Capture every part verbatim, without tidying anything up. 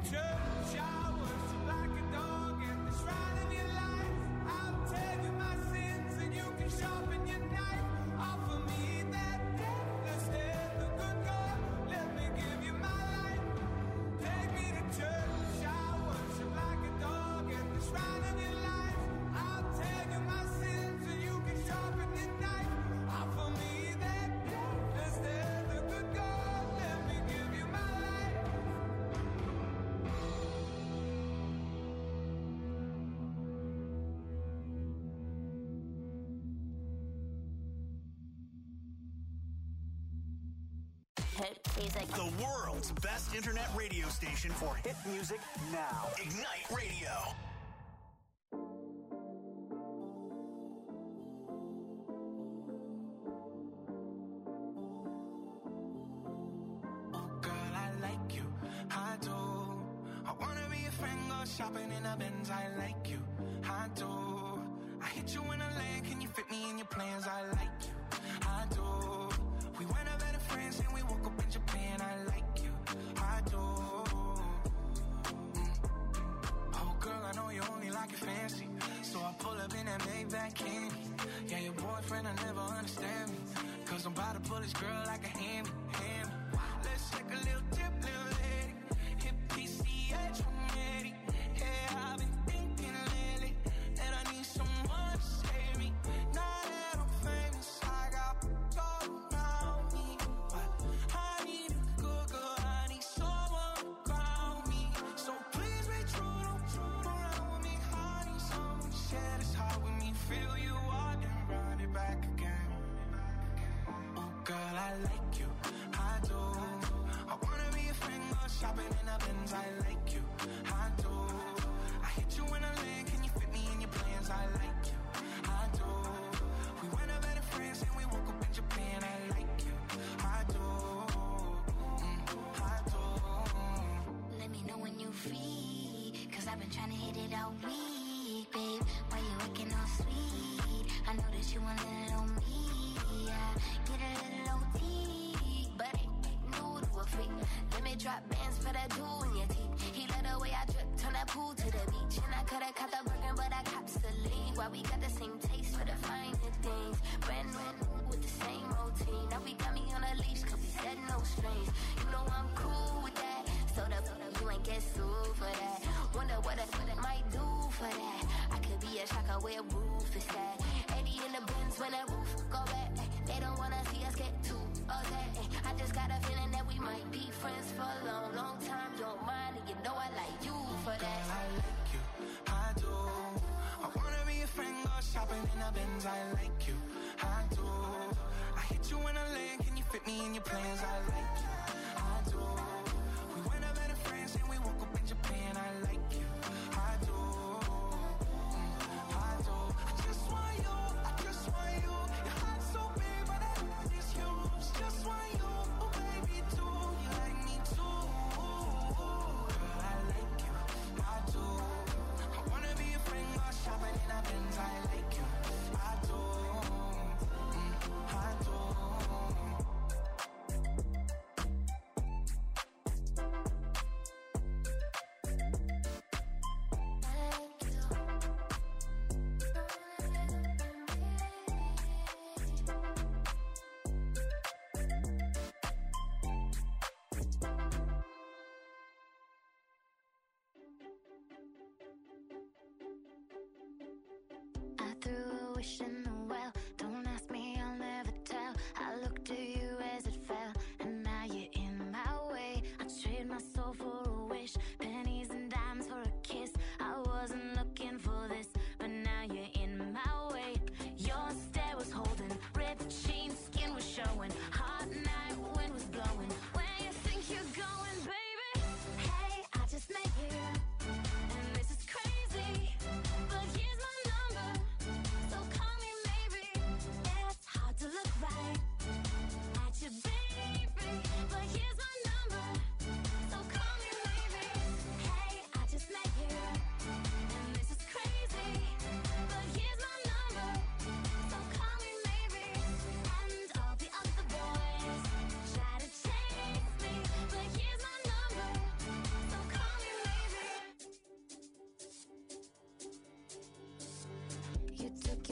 The world's best internet radio station for hit music now. Ignite Radio. Oh, girl, I like you. I do. I wanna be a friend, go shopping in a Benz. I like you. I do. I hit you in a lane. Can you fit me in your plans? I like you. I do. We went a better friends and we woke up in Japan. I like you, I do. Mm. Oh girl, I know you only like it fancy, so I pull up in that Maybach candy. Yeah, your boyfriend will never understand me, cause I'm about to pull this girl like a hammy, hammy. Let's take a little dip, little lady. Hit P C H one eighty. Yeah, I've been thinking lately that I need someone to save me. Now that I'm famous, I got gold. I like you, I do. I wanna be a friend, go shopping in a Benz. I like you, I do. I hit you in a lane, can you fit me in your plans? I like you, I do. We went a better friends and we woke up in Japan. I like you, I do. Mm, I do. Let me know when you free, cause I've been trying to hit it all week, babe. Why you looking all sweet? I know that you want a little me, yeah. Get a little O T, but ain't new to a freak. Let me drop bands for that jewel in your teeth. He let the way I drip, turn that pool to the beach. And I coulda caught the Birkin, but I cops the lead. Why we got the same taste for the finer things. Brand new with the same routine. Now we got me on a leash, cause we said no strings. You know I'm cool with that, so the you ain't get sued for that. Wonder what I, what I might do for that. I could be a shocker where a roof is at. eighty in the Benz when that roof go back. They don't wanna see us get too upset. I just got a feeling that we might be friends for a long, long time. You don't mind, and you know I like you for that. Girl, I like you, I do. I wanna be a friend, go shopping in a Benz. I like you, I do. I hit you in a lane, can you fit me in your plans? I like you, I do. We went a better friends and we woke up in Japan. I like you, I do. Mm, I do. I just want you, I just want you. Your heart's so big, but I is huge. Just want you, oh baby, do you like me too? Girl, I like you, I do. I wanna be a friend, go shopping in a Benz. I like you, I do. Mm, I do.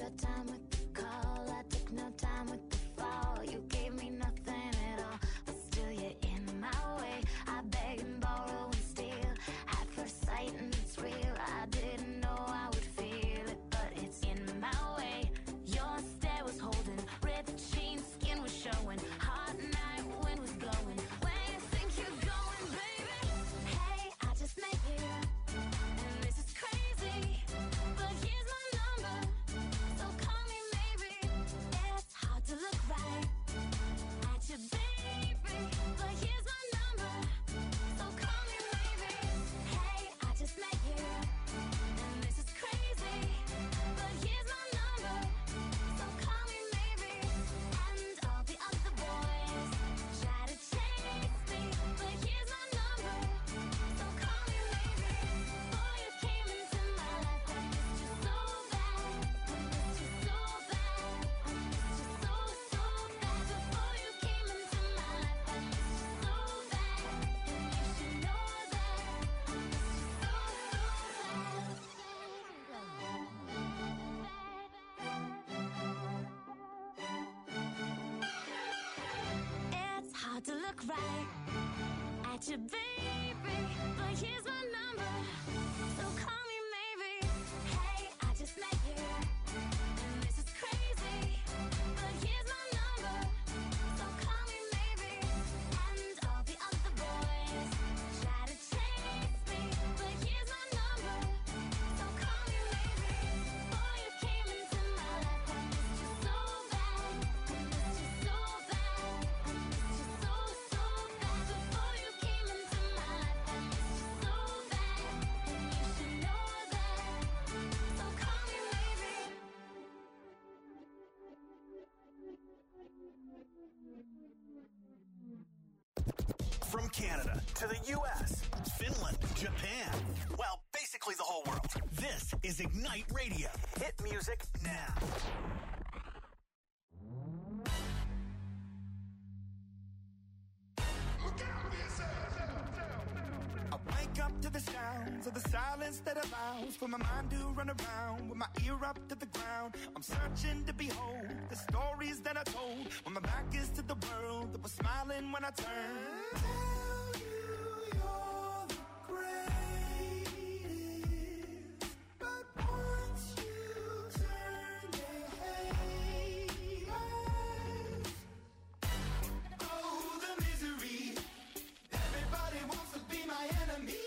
your time with the call. I took no time with the fall. You gave me nothing at all, but still you're in my way. I beg and borrow and steal at first sight, and it's real. I didn't know I would feel it, but it's in my way. Your stare was holding, ripped jeans, skin was showing. Hot night, wind was blowing. Where you think you're going, baby? Hey, I just met you, and this is crazy, but here's my number, so call me maybe. It's hard to look right at you, baby, but here's my number, so call me maybe. Hey, I just met you, and this is crazy, but here's my number, so call me maybe. And all the other boys try to chase me, but here's my number, so call me maybe. Before you came into my life, I missed you so bad, I missed you so bad, I missed you so, so bad. Before you came into my life, I missed you so bad, and you should know that I missed you so, so bad. It's hard to look right at you, baby, but here's my number, so call me maybe. Hey, I just met you, and this is crazy, but here's my number, so call me maybe. And all the other boys try to chase me, but here's my number, so call me maybe. Before you came into my life, I missed you so bad, I missed you so bad, I missed you so, so bad. Before you came into my life, I missed you so bad, and you should know that, so call me maybe. From Canada to the U S, Finland, Japan, well, basically the whole world. This is Ignite Radio. Hit music now. I wake up to the sounds of the silence that allows for my mind to run around with my ear up to the ground. I'm searching to behold the stories that I told when my back is to the world that was smiling when I turned. Tell you you're the greatest, but once you turn, they hate us. Oh, the misery. Everybody wants to be my enemy.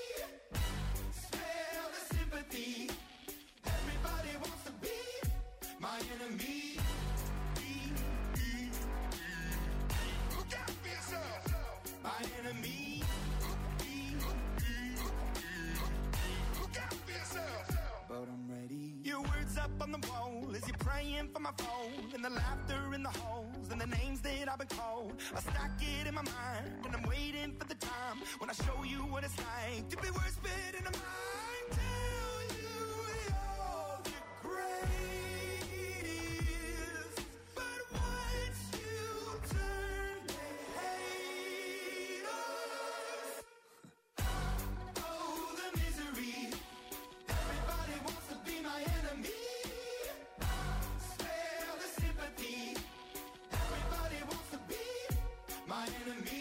Smell the sympathy. Everybody wants to be my enemy. Look out for yourself. My enemy. Look out for yourself. But I'm ready. Your words up on the wall as you're praying for my phone, and the laughter in the halls and the names that I've been called. I stack it in my mind and I'm waiting for the time when I show you what it's like to be worse fit in a mind. Tell you you're the greatest, but once you turn, they hate us. Oh, the misery. Everybody wants to be my enemy. Spare the sympathy. Everybody wants to be my enemy.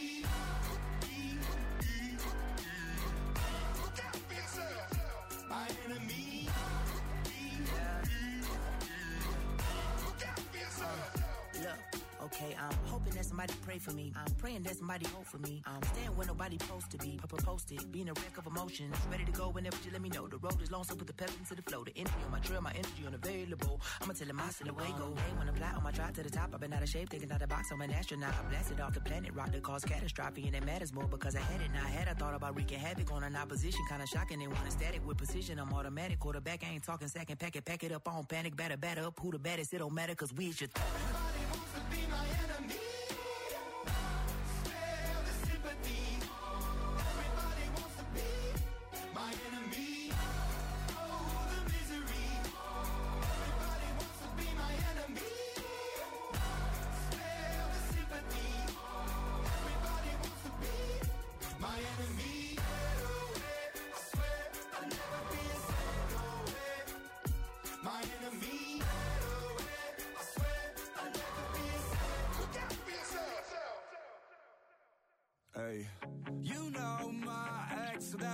Look out for yourself. My enemy. Look out for yourself. Look, okay, I'm hoping that somebody pray for me. I'm praying that somebody hope for me. I'm staying where nobody supposed to be. Papa posted, being a wreck of emotions. Ready to go whenever you let me know. The road is long, so put the pedal into the flow. The energy on my trail, my energy unavailable. I'ma tell him I still away go. Hey, when I fly on my drive to the top, I've been out of shape, taking out the box. I'm an astronaut. I blasted off the planet, rock that caused catastrophe, and it matters more because I had it. Now I had I thought about wreaking havoc on an opposition, kinda shocking. They want a static with precision. I'm automatic. Quarterback, I ain't talking second. Pack it, pack it up on panic. Batter, batter up. Who the baddest? It don't matter because we should. Everybody wants to be my enemy. Spare the sympathy. Everybody wants to be my enemy. Oh, the misery. Everybody wants to be my enemy. Spare the sympathy. Everybody wants to be my enemy. My enemy.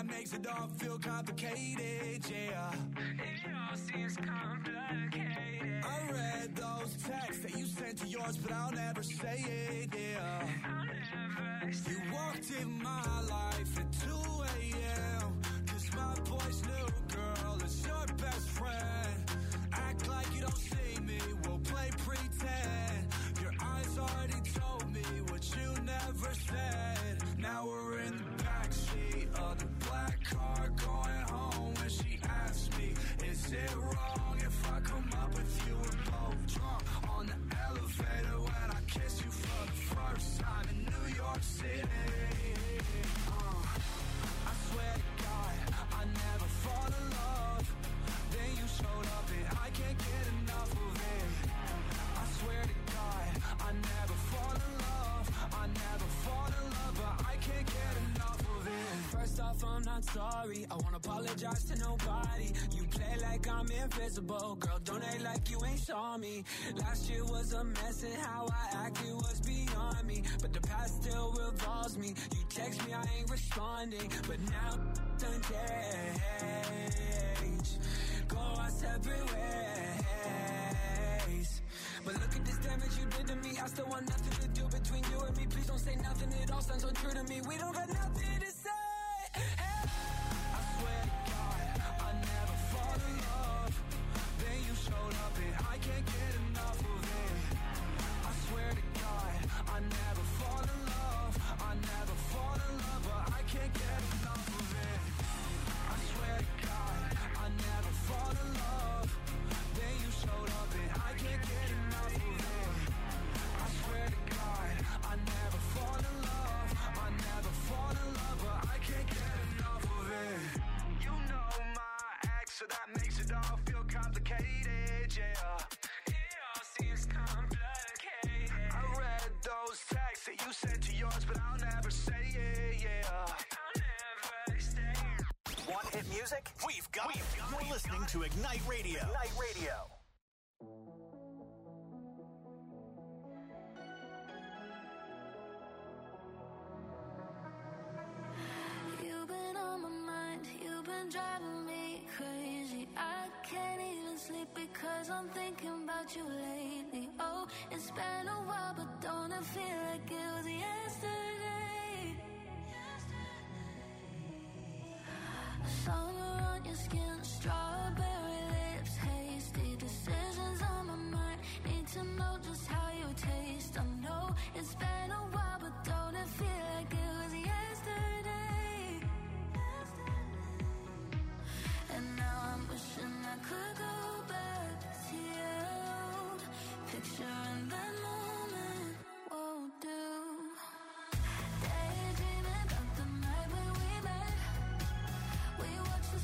that makes it all feel complicated, yeah. It all seems complicated. I read those texts that you sent to yours, but I'll never say it, yeah. I'll never say it. You walked in my life at two a.m. Cause my boy's new girl is your best friend. Act like you don't see me, we'll play pretend. Your eyes already told me what you never said. Now we're in the backseat of the black car going home. When she asked me, is it wrong if I come up with you? We're both drunk on the elevator when I kiss you for the first time in New York City. uh, I swear to God, I never fall in love. Then you showed up and I can't get enough of it. I swear to God, I never fall in love. I never fall in love, but I can't get enough of it. First off, I'm not sorry. I won't apologize to nobody. You play like I'm invisible. Girl, don't act like you ain't saw me. Last year was a mess and how I acted was beyond me. But the past still revolves me. You text me, I ain't responding. But now done changed. Go our separate ways. But look at this damage you did to me. I still want nothing to do between you and me. Please don't say nothing, it all sounds untrue to me. We don't got nothing to say. Hey. I swear to God, I never fall in love. Then you showed up and I can't get enough of it. I swear to God, I never fall in love. I never fall in love, but I can't get enough of it. I swear to God, I never fall in love. Then you showed up and I can't get enough of it. I swear to God, I never fall in love. I never fall in love, but I can't get enough of it. You know my ex, so that makes it all feel complicated, yeah. It all seems complicated. I read those texts that you sent to yours, but I'll never say it, yeah. I'll never say it. Want hit music? We've got it. You're listening to Ignite Radio. Ignite Radio. You've been on my mind, you've been driving me crazy. I can't even sleep because I'm thinking about you lately. Oh, it's been a while, but don't it feel like it was yesterday? Summer on your skin, strawberry lips, hasty decisions on my mind. Need to know just how you taste. I know it's been a while, but don't it feel like it was yesterday? And now I'm wishing I could go back to you. Picturing that moment won't do. Daydreaming about the night when we met. We watched the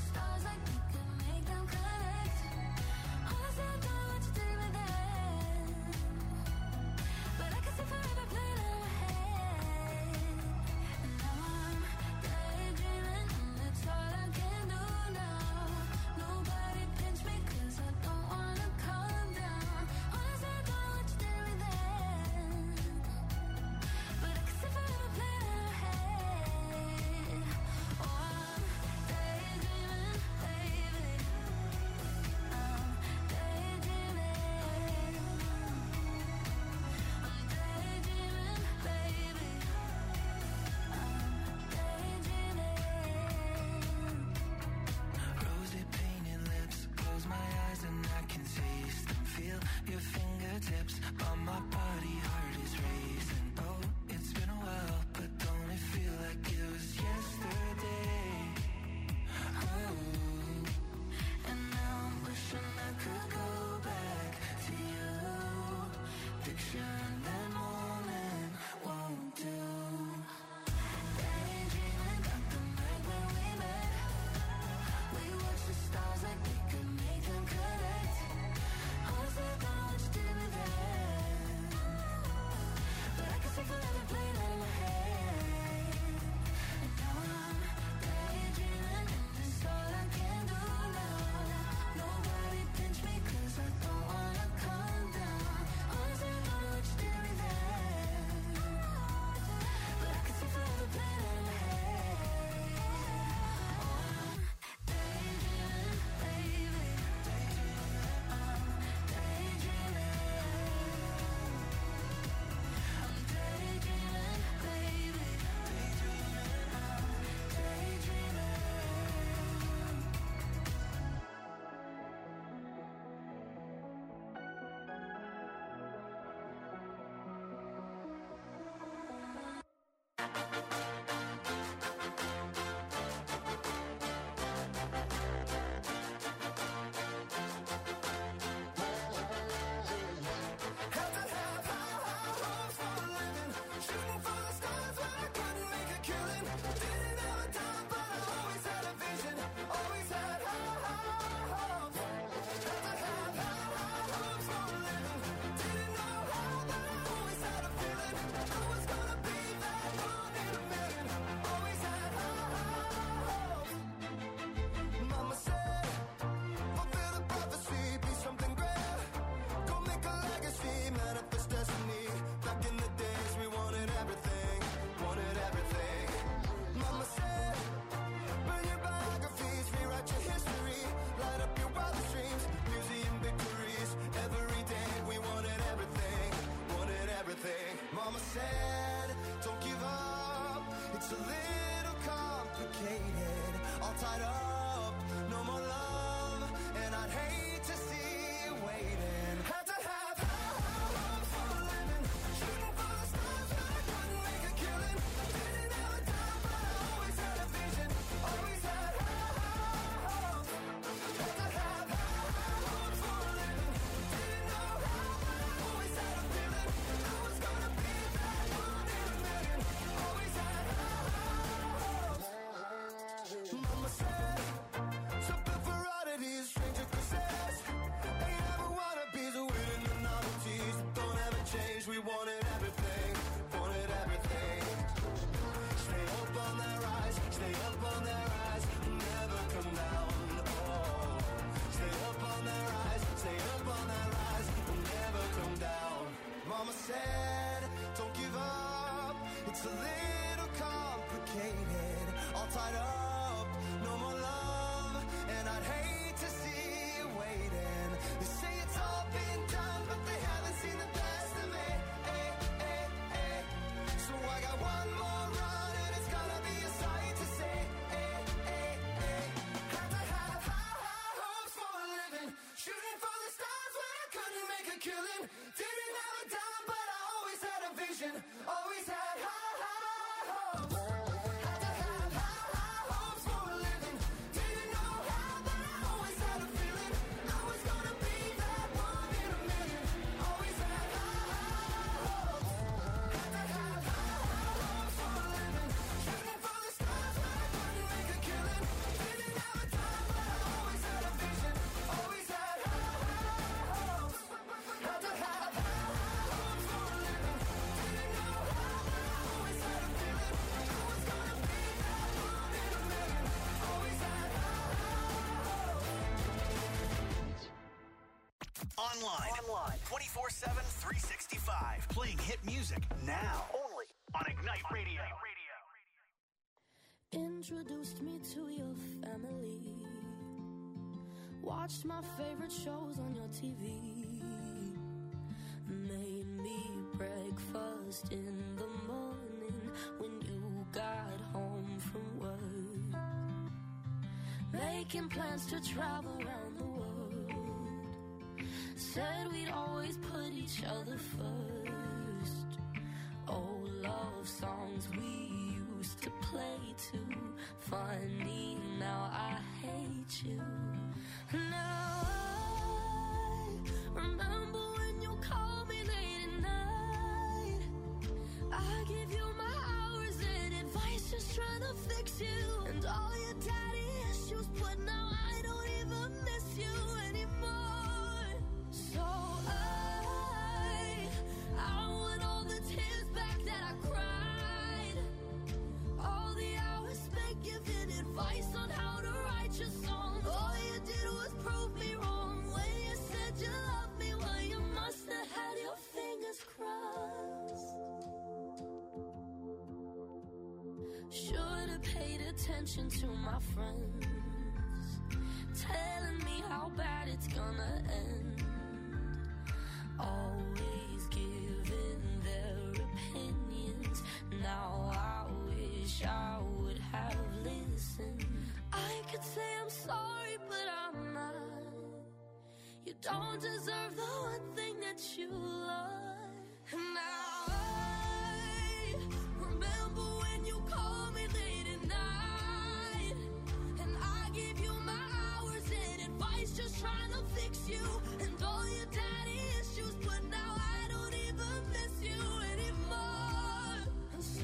said, don't give up, it's a little complicated, all tied up, no more love, and I'd hate to see you waiting. Had to have high hopes for a living, shooting for the stars, but I couldn't make a killing. Didn't have a dime, but I always had a vision, always had high hopes. Had to have high hopes for a living, didn't know how, but I always had a feeling I was gonna be that one in a million. Always had high hopes. Mama said, something for oddities, stranger kisses. Ain't ever wanna be the winning the novelties that don't ever change. We wanted everything, wanted everything. Stay up on that rise, stay up on that rise, never come down. Oh, stay up on that rise, stay up on that rise, never come down. Mama said, don't give up, it's a little complicated, all tied up, no more love, and I'd hate to see you waiting. They say it's all been done, but they haven't seen the best of me. Eh, eh, eh. So I got one more run, and it's gonna be a sight to see. Eh, eh, eh. Had to have high, high hopes for a living, shooting for the stars when I couldn't make a killing. Didn't have a dime, but I always had a vision, always had high, high hopes. Had to have high, high hopes for a living, didn't know how, but I always had a feeling I was gonna be that one in a million. Always had high, high hopes. Had to have high, high hopes for a living, shooting for the stars when I couldn't make a killing. Didn't have a dime, but I always had a vision, always had high, high hopes. Had to have high, high hopes for a living, didn't know how, but I always had a feeling I was gonna be that one in a million. Always had high, high hopes. Online. Online. twenty-four seven, three sixty-five. Playing hit music now. Only on Ignite Radio. Introduced me to your family. Watched my favorite shows on your T V. Made me breakfast in the morning when you got home from work. Making plans to travel around the world. Said we'd always put each other first. Old love songs we used to play too. Funny, now I hate you. Now I remember when you called me late at night. I give you my hours and advice, just trying to fix you. And all your daddy issues, but now I don't even miss you anymore. So I, I want all the tears back that I cried. All the hours spent giving advice on how to write your songs. All you did was prove me wrong when you said you loved me. Well, you must have had your fingers crossed. Should have paid attention to my friends, telling me how bad it's gonna end. Always giving their opinions. Now I wish I would have listened. I could say I'm sorry, but I'm not. You don't deserve the one thing that you love. And now I remember when you called me late at night, and I gave you my hours and advice, just trying to fix you. And all your daddy issues, but now I don't even miss you anymore. And so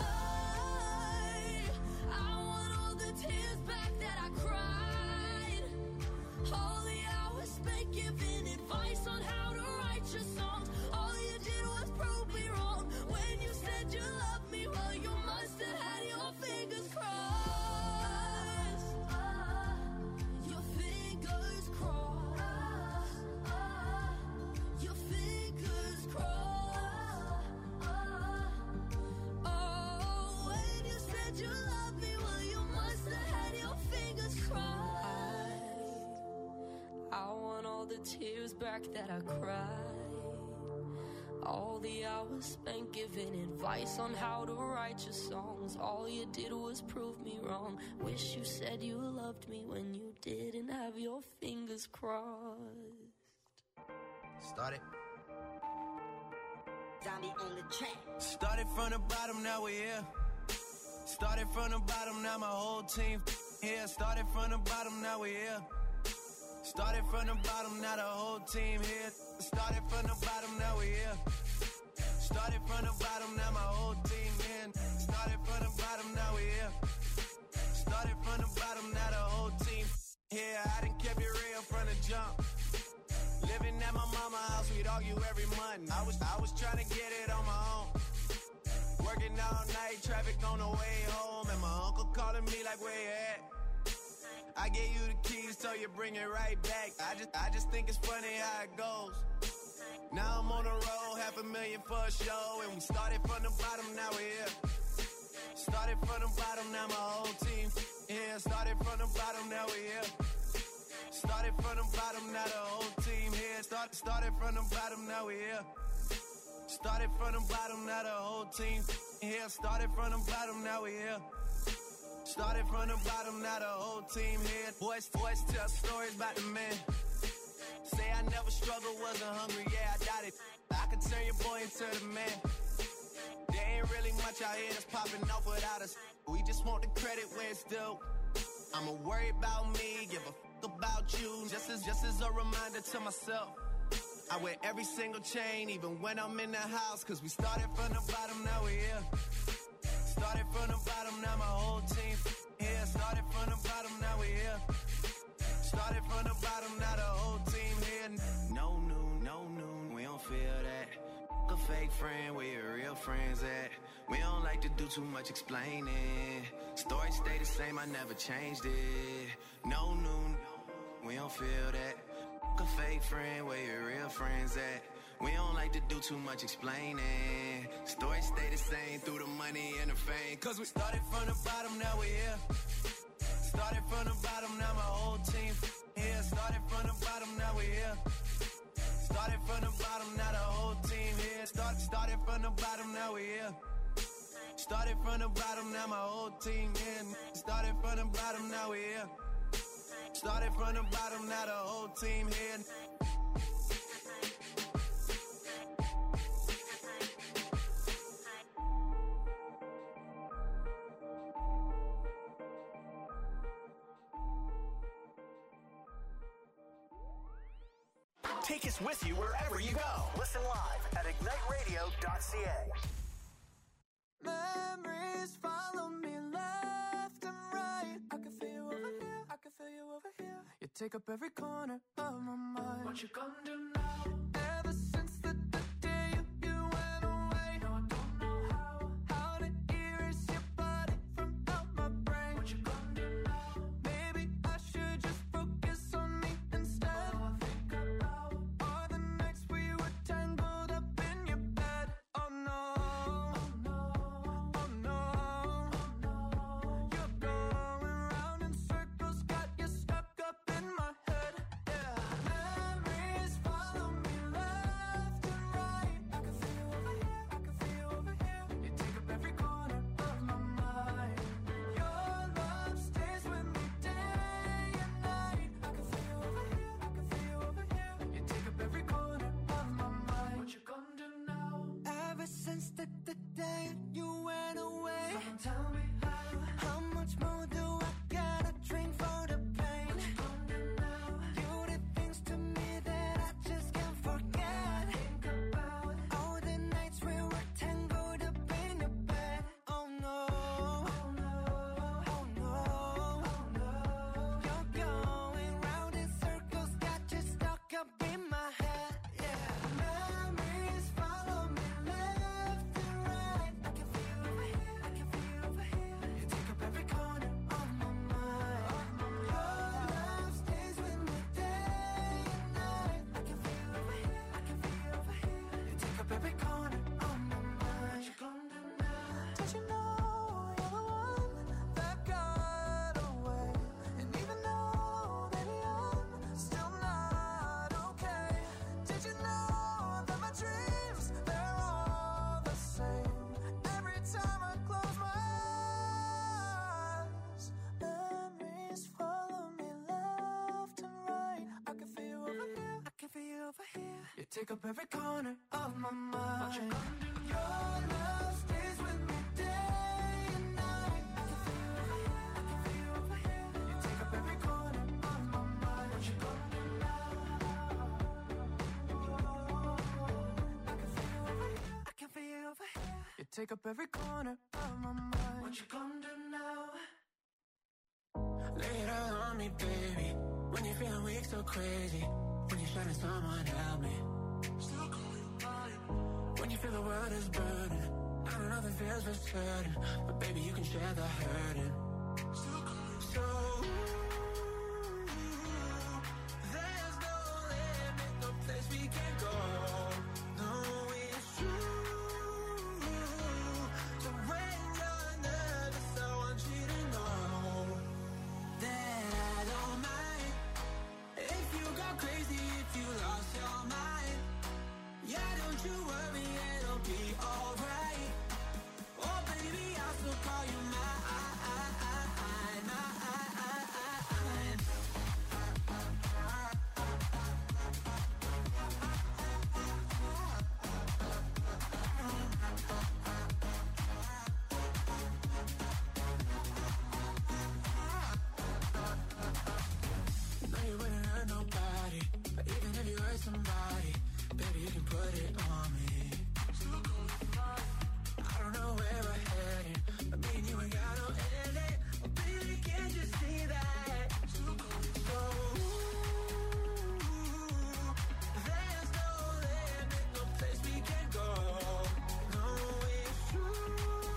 I, I want all the tears back that I cried. All the hours spent giving advice on how to write your songs. All you did was prove me wrong when you said you loved me. Well, you must have had your fingers crossed. Your fingers crossed. Your fingers crossed. Oh, when you said you loved me, well, you must have had your fingers crossed. I want all the tears back that I cried. All the hours spent giving advice on how to write your songs. All you did was prove me wrong. Wish you said you loved me when you didn't have your fingers crossed. Started. Zombie on the track. Started from the bottom, now we're here. Started from the bottom, now my whole team here. Started from the bottom, now we're here. Started from the bottom, now the whole team here. Started from the bottom, now we're here. Started from the bottom, now my whole team in. Started from the bottom, now we're here. Started from the bottom, now the whole team here. I done kept it real from the jump. Living at my mama's house, we'd argue every month. I was I was trying to get it on my own. Working all night, traffic on the way home, and my uncle calling me like, where you at? I gave you the keys, so you bring it right back. I just I just think it's funny how it goes. Now I'm on the road, half a million for a show, and we started from the bottom, now we're here. Started from the bottom, now my whole team here. Started from the bottom, now we're here. Started from the bottom, now the whole team here. Start, started from the bottom, now we're here. Started from the bottom, now the whole team here. Started from the bottom, now we're here. Started from the bottom, now the whole team here. Boys, boys tell stories about the man. Say I never struggled, wasn't hungry, yeah, I doubt it. I could turn your boy into the man. There ain't really much out here that's popping off without us. We just want the credit where it's due. I'ma worry about me, give a f*** about you. Just as, just as a reminder to myself. I wear every single chain, even when I'm in the house. Cause we started from the bottom, now we're here. Started from the bottom, now my whole team here. Started from the bottom, now we're here. Started from the bottom, now the whole team here. No noon, no noon, we don't feel that. F*** a fake friend, where your real friends at? We don't like to do too much explaining. Story stay the same, I never changed it. No noon, we don't feel that. F*** a fake friend, where your real friends at? We don't like to do too much explaining. Stories stay the same through the money and the fame. Cause we started from the bottom, now we're here. Started from the bottom, now my whole team here. Started from the bottom, now we're here. Started from the bottom, now the whole team here. Start, started from the bottom, now we're here. Started from the bottom, now my whole team here. Started from the bottom, now we're here. Started from the bottom, now the whole team here. Take us with you wherever you go. Listen live at ignite radio dot c a. Memories follow me left and right. I can feel you over here, I can feel you over here. You take up every corner of my mind. What you gonna do now? Ever since the, the day you, you went away, no, I don't know how, how to erase your body from out my brain. What you gonna do now? Maybe I should just focus on me instead. All I think about are the nights we were tangled up in your bed. Oh no. Memories follow take up every corner of my mind. What you gonna do? Your love stays with me day and night. I can feel you over here, I can feel you over here. You take up every corner of my mind. What you gonna do now? I can feel you over here, I can feel you over here. You take up every corner of my mind. What you gonna do now? Lay it all on me, baby. When you're feeling weak, so crazy. When you're shining, someone help me. Still call you mine. When you feel the world is burning, I don't know if it feels for certain, but baby, you can share the hurting. Still call you so. There's no limit, no place we can go. No, it's true. So when you're nervous, I want you to know that I don't mind if you go crazy, if you lost your mind. Yeah, don't you worry, it'll be alright. Oh baby, I'll still call you mine. No, you wouldn't hurt nobody, but even if you hurt somebody, baby, you can put it on me. I don't know where we're headed, but me and you ain't got no ending. Oh, baby, can't you see that? So, there's no limit, no place we can go. No, it's true.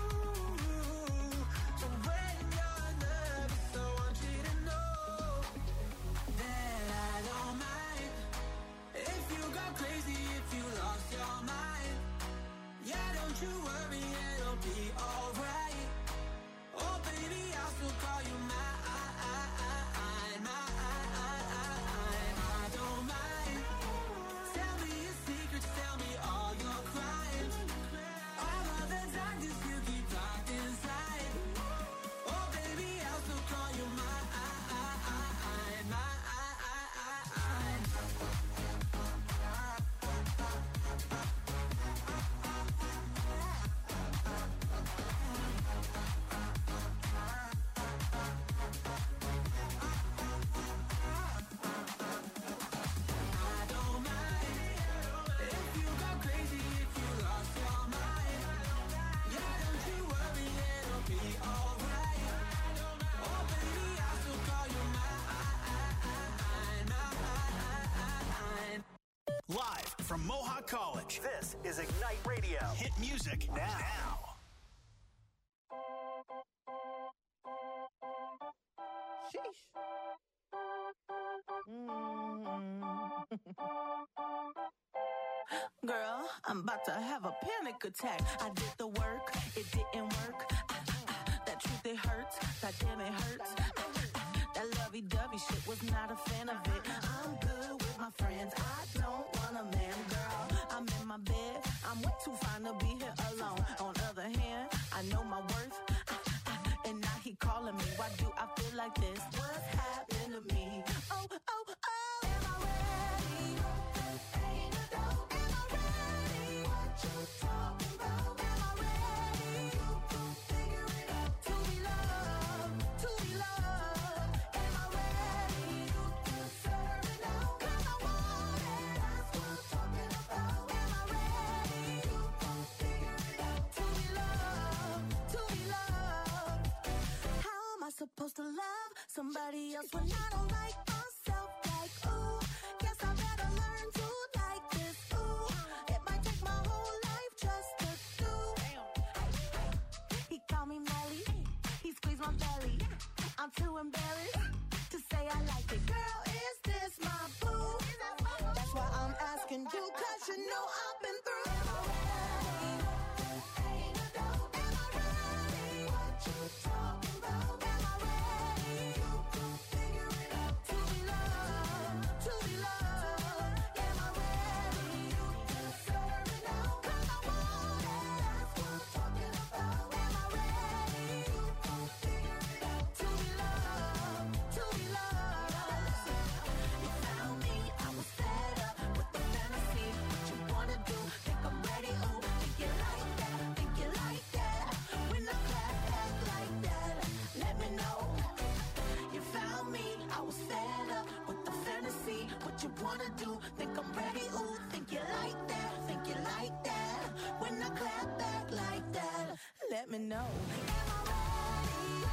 So when you're nervous, I want you to know that I don't mind if you go crazy, if you lost your mind. Yeah, don't you worry, it'll be alright. Oh baby, I'll still call you mine. I don't mind. Tell me your secrets, tell me all your crimes, all of the darkness you keep locked inside. Oh baby, I'll still call you mine. I don't mind if you go crazy, if you lost your mind. Yeah, don't you worry, it'll be alright. Oh baby, I'll still call you mine. Live from Mohawk College, this is Ignite Radio. Hit music now. Sheesh. Girl, I'm about to have a panic attack. I did the work, it didn't work. Ah, ah, that truth, it hurts. That damn, it hurts. Ah, ah, that lovey-dovey shit was not a fan of it. I'm good with my friends. I don't want a man, girl. I'm in my bed. I'm way too fine to be here alone. On the other hand, I know my worth. Ah, ah, and now he calling me. Why do I feel like this? What's happened to me? Oh, oh, oh. Am I ready? Ain't a dope. Am I ready? What you talking about? Am I ready? You gon' figure it out. To be loved, to be loved. Am I ready? You deserve it now. 'Cause I want it. That's what I'm talking about. Am I ready? You gon' figure it out. To be loved, to be loved. How am I supposed to love somebody else when I don't like myself? Like, ooh, guess I better learn to like this. Ooh, it might take my whole life just to do. He called me Melly, he squeezed my belly. I'm too embarrassed to say I like it. Girl, is this my boo? That's why I'm asking you, 'cause you know I've been through. Am I ready? Ain't a dope. Am I ready? What you talking about? Am I ready? You gon' figure it out. wanna do. Think I'm ready, ooh, think you like that, think you like that. When I clap back like that, let me know. Am I ready?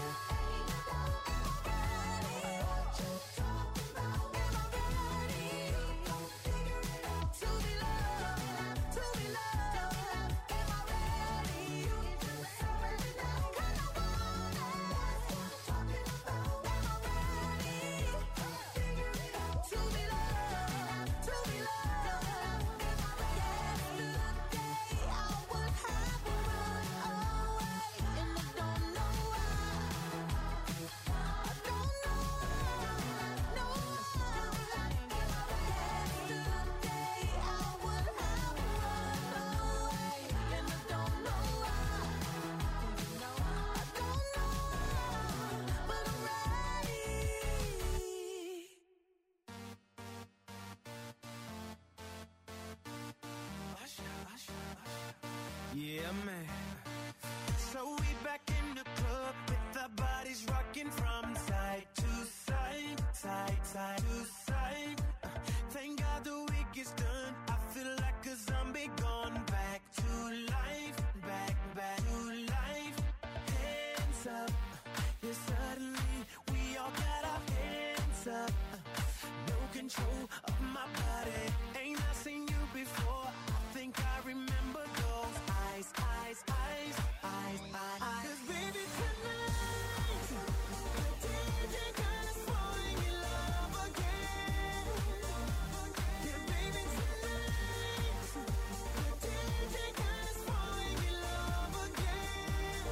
What you talking about? Am I ready? Figure it out. To be loved, to be loved. Am I ready? Somebody now, kind of wanna. What you talking about? Am I ready? Figure it out. To be loved, to be loved. Am I ready? Yesterday I would have run away, and I don't know why. I don't know why. No, yesterday I would have run away, and I don't know why. I don't know, but I'm ready. Yeah, man. So we back in the club with our bodies rocking from side to side, side, side to side. Uh, Thank God the week is done. I feel like a zombie gone back to life, back, back to life. Hands up, yeah, suddenly we all got our hands up. Uh, No control of my body. Ain't I seen you before? I think I remember those eyes, eyes, eyes, eyes, eyes. 'Cause baby tonight, the D J got us falling in love again. Yeah, baby tonight, the D J got us falling in love again.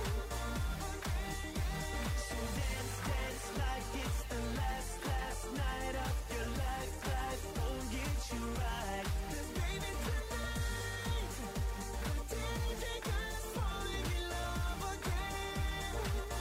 So dance, dance like it's the last, last night of your life. Life won't get you right. 'Cause baby tonight, the D J got us falling in love again.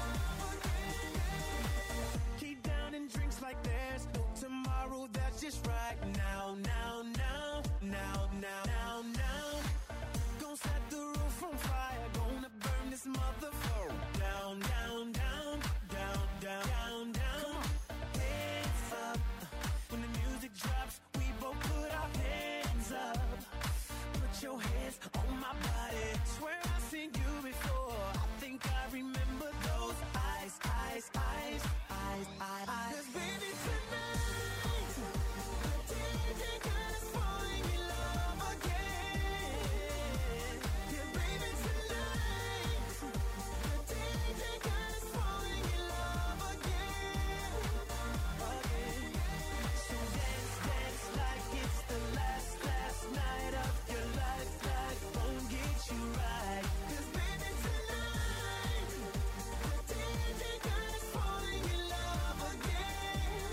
Keep down and drinks like there's no tomorrow. That's just right now, now, now, now, now, now, now. Gonna set the roof on fire. Gonna burn this motherfucker down, down, down, down, down, down, down. Hands up. When the music drops, we both put our hands up. Put your hands on my body. Swear I've seen you before. I think I remember those eyes, eyes, eyes, eyes, eyes. 'Cause baby tonight, the D J got us falling in love again. Yeah, baby tonight, the D J got us falling in love again, again. So dance, dance like it's the last, last night of your life. Life won't get you right. 'Cause baby tonight, the D J got us falling in love again.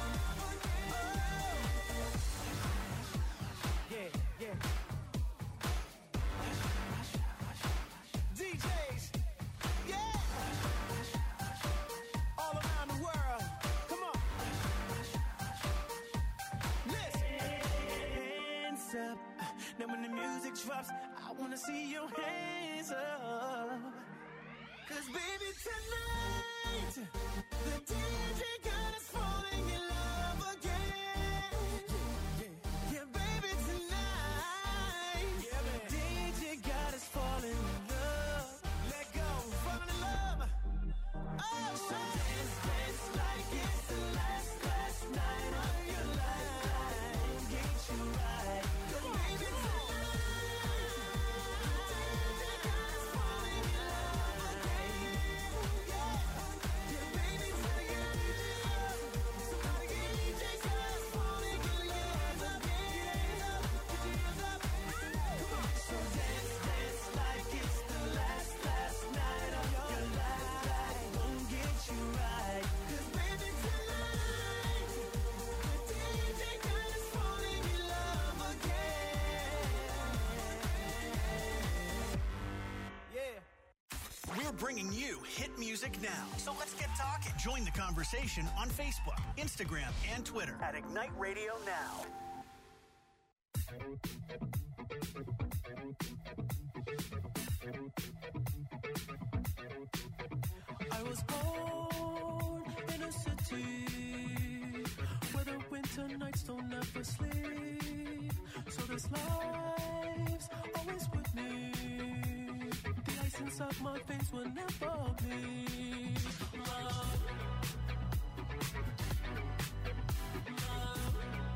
Oh. Yeah, yeah. D Js, yeah. All around the world. Come on. Listen. Hands up. Now when the music drops, I wanna see your hands up. 'Cause baby tonight, the D J got us falling in love again. Yeah, yeah, baby tonight, yeah, man. D J got us falling in love. Let go, falling in love. Oh, so dance, dance like it's the last, last night of your life. Life get you right. 'Cause baby tonight, the D J got us falling in love again. Yeah, yeah, baby tonight, somebody get D J got us falling in love again. Get your hands up, come on. So dance, dance like it's the last, last night of your life. Life won't get you right. 'Cause baby tonight, the D J got us falling in love again. Yeah. We're bringing you hit music now. So let's get talking. Join the conversation on Facebook, Instagram, and Twitter at Ignite Radio Now. I was born in a city where the winter nights don't ever never sleep. So this life's always with me. The ice inside my veins will never bleed. Love. Love.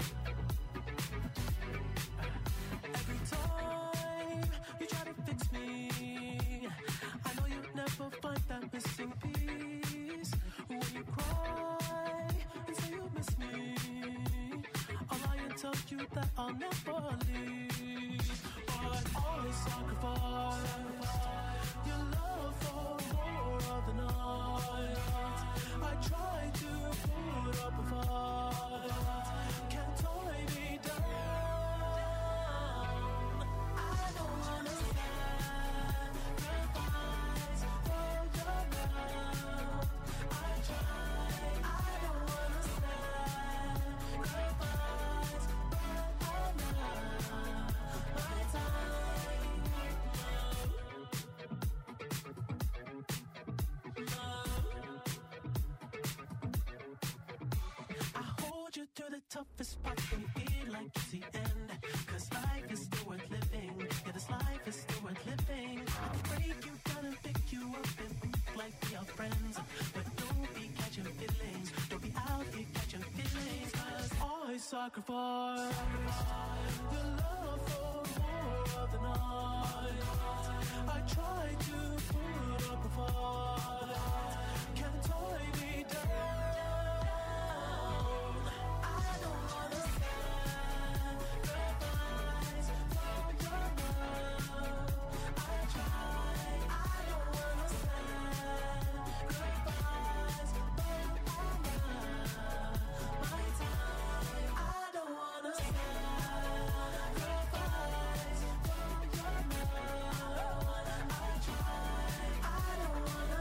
Every time you try to fix me, I know you'll never find that missing piece. When you cry and say you miss me, I'll lie and tell you that I'll never leave. But always sacrifice your love for more of the night. I try to put up a fight, can't tie me down. I don't wanna sacrifice for your love. I try, I don't wanna sacrifice, but I'm not my time. I hold you through the toughest parts when you feel like it's the end. Cause life is still worth living. Yeah, this life is still worth living. I can break you down and pick you up and act like we are friends. But don't be catching feelings. Don't be out here catching feelings. Cause I sacrifice your love for more of the night. I try to put up a fight, can't tie me down. I don't wanna sacrifice for your love. I try, I don't wanna sacrifice, but I'm not my time. I don't wanna sacrifice for your love. I try, I don't wanna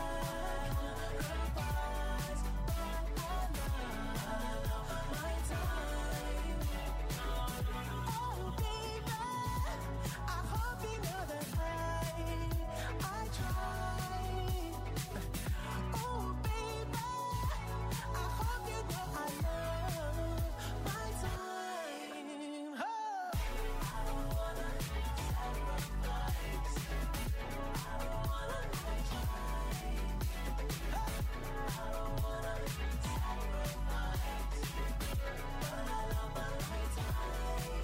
sacrifice, but I'm not my time. Oh baby, I hope you know that I, I try. Oh baby, I hope you know I love my time. Oh. I don't wanna sacrifice. I don't wanna try. I don't wanna sacrifice, but I love my time.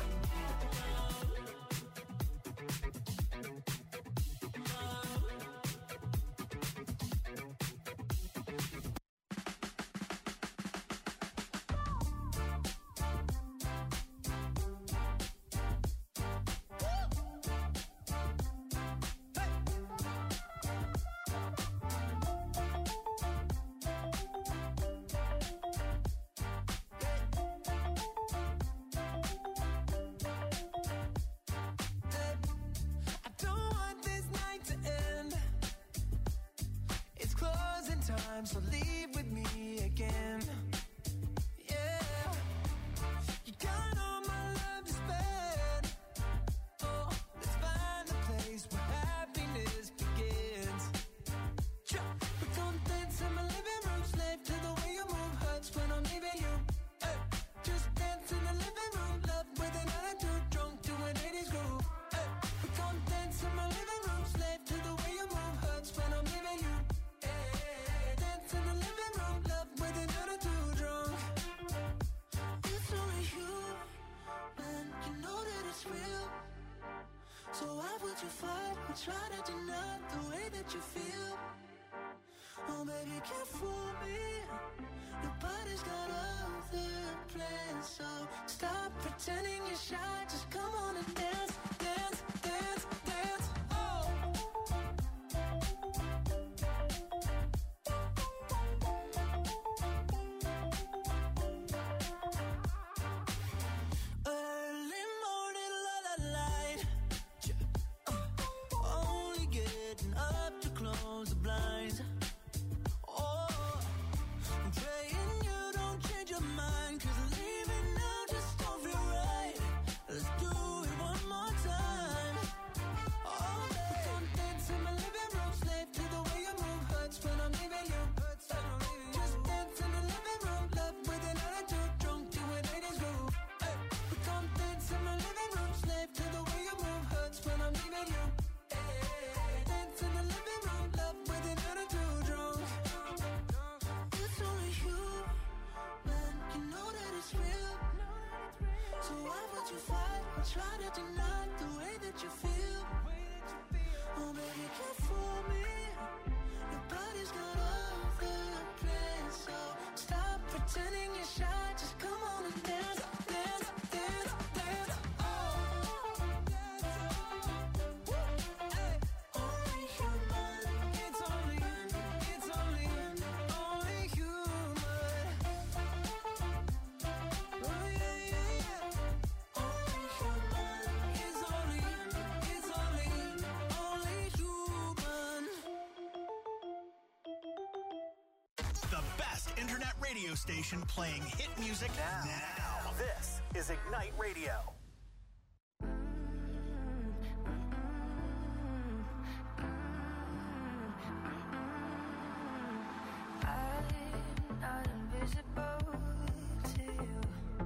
I don't want this night to end. It's closing time, so leave with me again. Yeah, you got all my love to spend. Oh, let's find a place where happiness begins. Sure, we don't dance in my living room, slave to the way you move hurts when I'm leaving you. Hey, just dance in the living room, love with an attitude, drunk to an eighties groove. Hey, we don't dance in my living room, slave to the way you move hurts when I'm leaving you. Hey, dance in the living room, love with an attitude, drunk. It's only you, man, you know that it's real. So why would you fight or try to deny the way that you feel? Oh baby, can't fool me. Your body's got other plans, so stop pretending you're shy. Just come on and dance, dance, dance, dance. Oh. Early morning, la la light. Uh, only getting up to close the blinds. Oh, I'm praying you don't change your mind. try to deny the way that you feel. Oh baby, can't fool me. Your body's got all the plans, so stop pretending you're shy. Just come on and dance, dance, dance, dance. Oh, hey, only human. It's only, it's only, only human. Oh yeah, yeah, yeah. Only human. It's only, it's only, only human. The best internet radio station playing hit music now. now. This is Ignite Radio. I'm not invisible to you.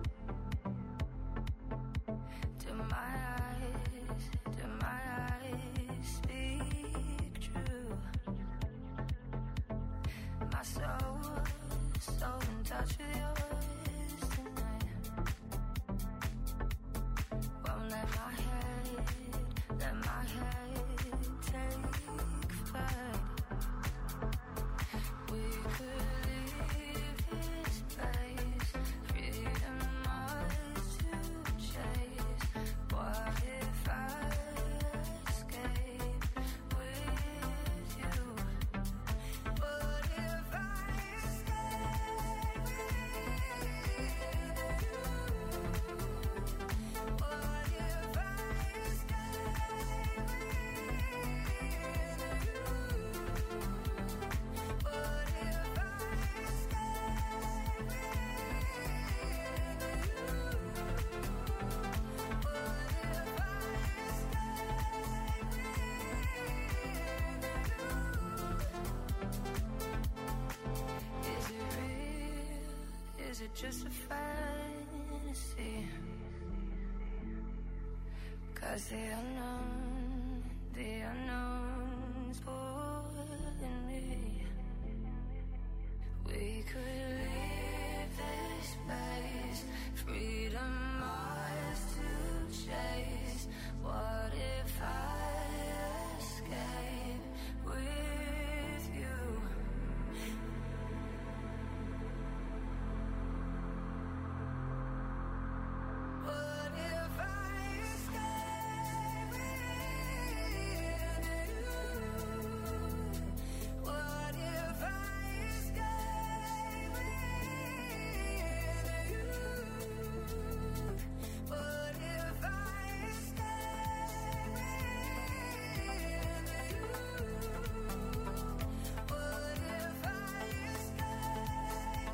Do my eyes, do my eyes speak true? My soul, so in touch with yours tonight. Won't let my head, let my head take flight. We could leave this place, freedom ours to chase. What if I escape with you? What if I escape with you? What if I escape with you? What if I escape with Is it real? Is it just a fantasy? 'Cause the unknown, the unknown's pulling me. We could leave this place, freedom ours to chase. What if I escape with you? What if I escape with you? What if I escape with you? What if I escape with you? What if I escape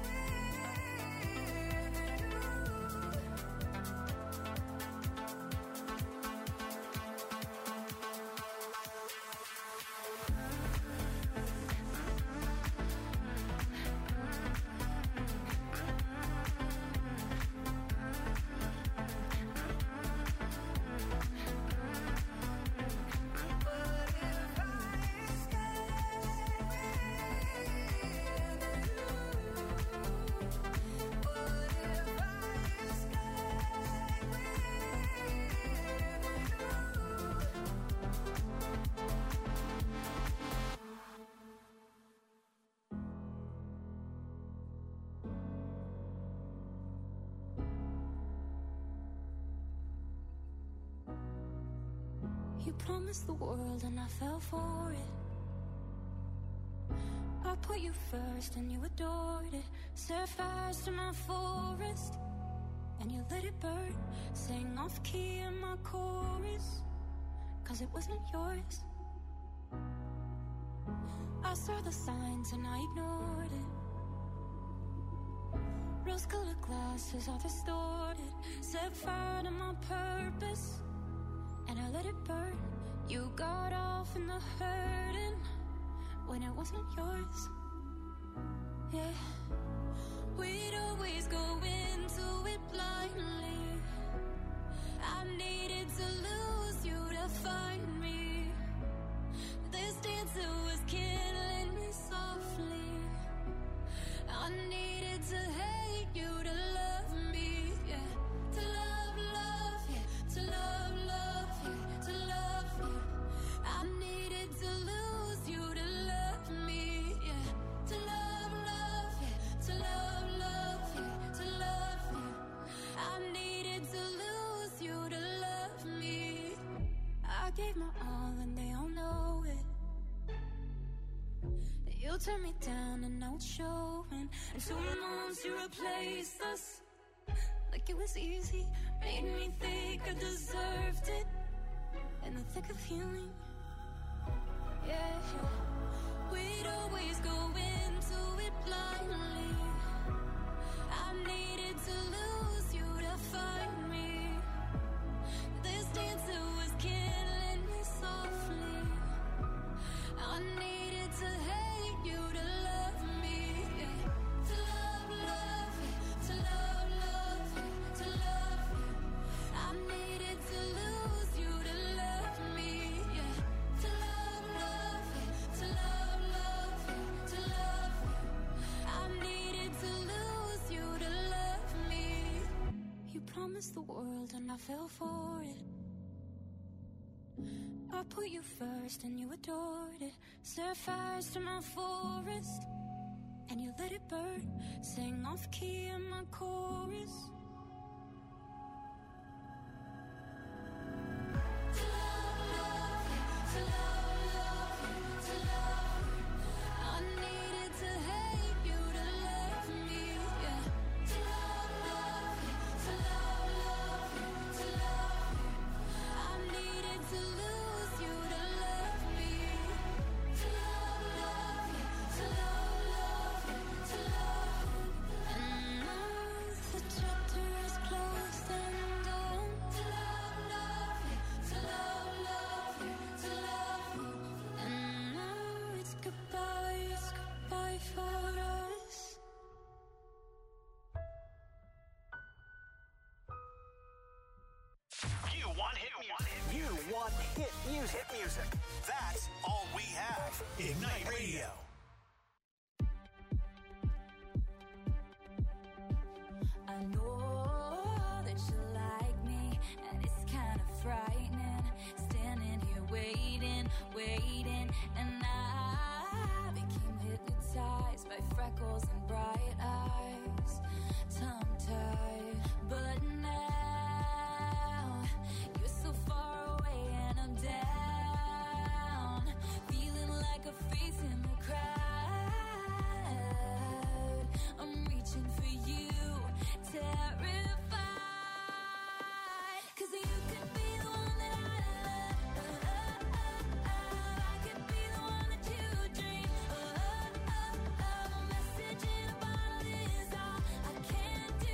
You promised the world and I fell for it. I put you first and you adored it. Set fires to my forest and you let it burn. Sang off key in my chorus, 'cause it wasn't yours. I saw the signs and I ignored it. Rose-colored glasses all distorted. Set fire to my purpose and I let it burn. You got off in the hurting when it wasn't yours. Yeah, we'd always go into it blindly. I needed to lose you to find me. This dancer was killing me softly. I needed to hate you to love me. Yeah, to love, love, yeah, to love. gave my all and they all know it. You turned me down and now it's showing. And two months you replaced us like it was easy. Made me think I deserved it. In the thick of healing, yeah, we'd always go into it blindly. I needed to lose you to find me. This dancer was killing me softly. I needed to hate you to love me. To love, love you. To love, love you. To love you. I needed to lose you to love me. Yeah. To love, love you. To love, love you. To love you. I needed to lose you to love me. You promised the world and I fell for it. I put you first and you adored it. Set fires to my forest and you let it burn. Sang off key in my chorus. To love, love you, to love, love you, to love you. I needed to hate you to love me, yeah. To love, love you, to love, love you, to love you. I needed to lose you to love me. To love, love you, to love, love you, to love you. And now the chapter is closed and done. To love, love you, to love, love you, to love you. And now it's goodbye, it's goodbye for us. You want hit music. You want hit music. Hit music. That's all we have. Ignite Radio. I know that you like me, and it's kind of frightening. Standing here waiting, waiting, and I became hypnotized by freckles and bright eyes, tongue-tied. But now you're so far away and I'm down, feeling like a face in the crowd. I'm reaching for you, terrified, 'cause you could be the one that I love. I could be the one that you dream. A message in a bottle is all I can do.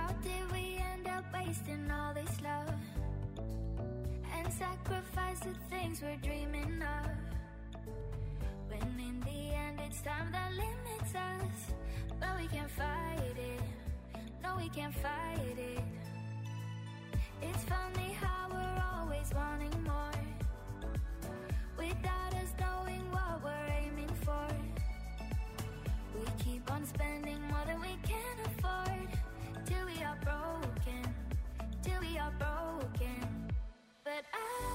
How did we end up wasting all this love and sacrifice the things we're dreaming of, when in the end it's time that limits us? But we can't fight it, no we can't fight it. It's funny how we're always wanting more, without us knowing what we're aiming for. We keep on spending more than we can afford, till we are broken, till we are broken. But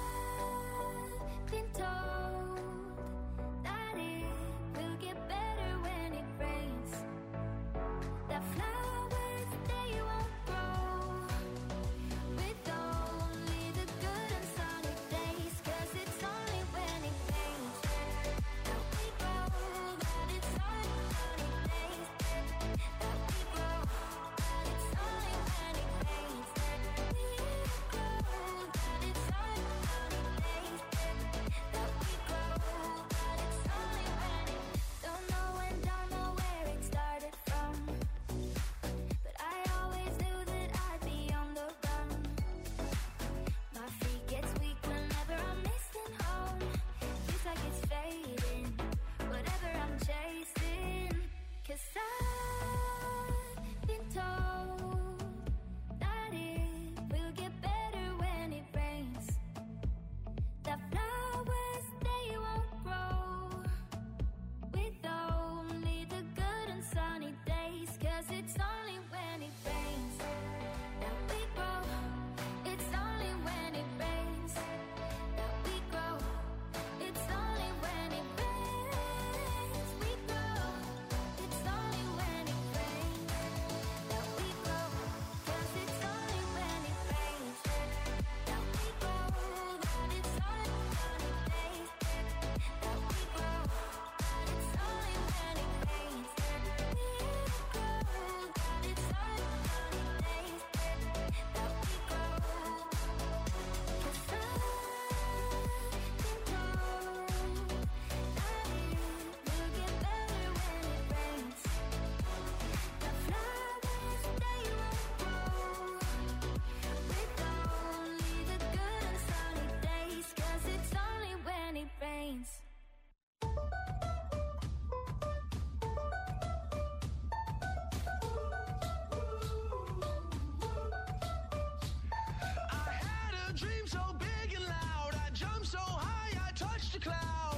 I've been told that it will get better when it rains, that flowers, they won't grow with only the good and sunny days, 'cause it's only when it rains that we grow, that it's only sunny days that we grow, that it's only when it rains that we grow, that it's only sunny days that we grow, that it's only when it. Don't know when, don't know where it started from, but I always knew that I'd be on the run. My feet gets weak whenever I'm missing home. Feels like it's fading, whatever I'm chasing. 'Cause I've been told that it will get better when it rains, that flowers, they won't grow with only the good and sunny days, 'cause it's only when it rains that we grow, it's only when it rains that we grow, it's only when it rains we grow, it's only when it rains that we grow, 'cause it's only when it rains that we grow, that it's only sunny days that we grow, that it's only when it rains that we grow, that it's only sunny days that we grow. 'Cause I've been told that it will get better when it rains, the flowers, they won't grow with only the good and sunny days, 'cause it's only when it rains. I had a dream so big and loud, I jumped so high, I touched the clouds.